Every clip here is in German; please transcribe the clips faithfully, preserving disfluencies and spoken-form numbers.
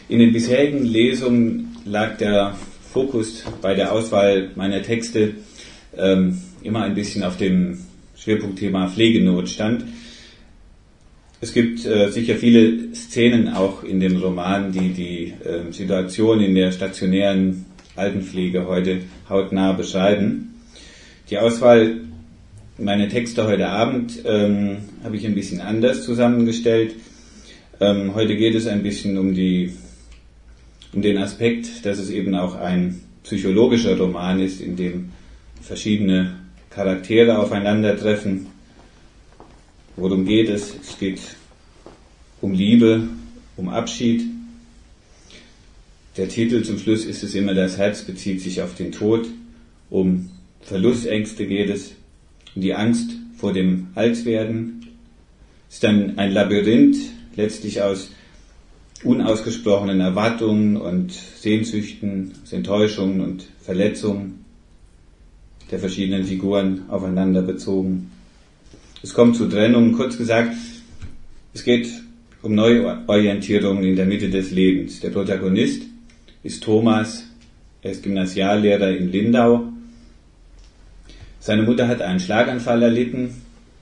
In den bisherigen Lesungen lag der Fokus bei der Auswahl meiner Texte ähm, immer ein bisschen auf dem Schwerpunktthema Pflegenotstand. Es gibt äh, sicher viele Szenen auch in dem Roman, die die äh, Situation in der stationären Altenpflege heute hautnah beschreiben. Die Auswahl meiner Texte heute Abend ähm, habe ich ein bisschen anders zusammengestellt. Ähm, heute geht es ein bisschen um die um den Aspekt, dass es eben auch ein psychologischer Roman ist, in dem verschiedene Charaktere aufeinandertreffen. Worum geht es? Es geht um Liebe, um Abschied. Der Titel zum Schluss ist es immer, das Herz bezieht sich auf den Tod. Um Verlustängste geht es, um die Angst vor dem Altwerden. Es ist dann ein Labyrinth, letztlich aus unausgesprochenen Erwartungen und Sehnsüchten, aus Enttäuschungen und Verletzungen der verschiedenen Figuren aufeinander bezogen. Es kommt zu Trennungen. Kurz gesagt, es geht um Neuorientierungen in der Mitte des Lebens. Der Protagonist ist Thomas, er ist Gymnasiallehrer in Lindau. Seine Mutter hat einen Schlaganfall erlitten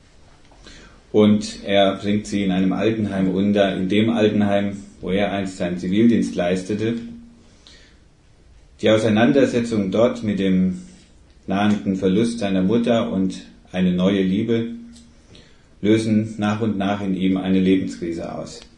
und er bringt sie in einem Altenheim unter, in dem Altenheim, wo er einst seinen Zivildienst leistete. Die Auseinandersetzung dort mit dem nahenden Verlust seiner Mutter und eine neue Liebe lösen nach und nach in ihm eine Lebenskrise aus.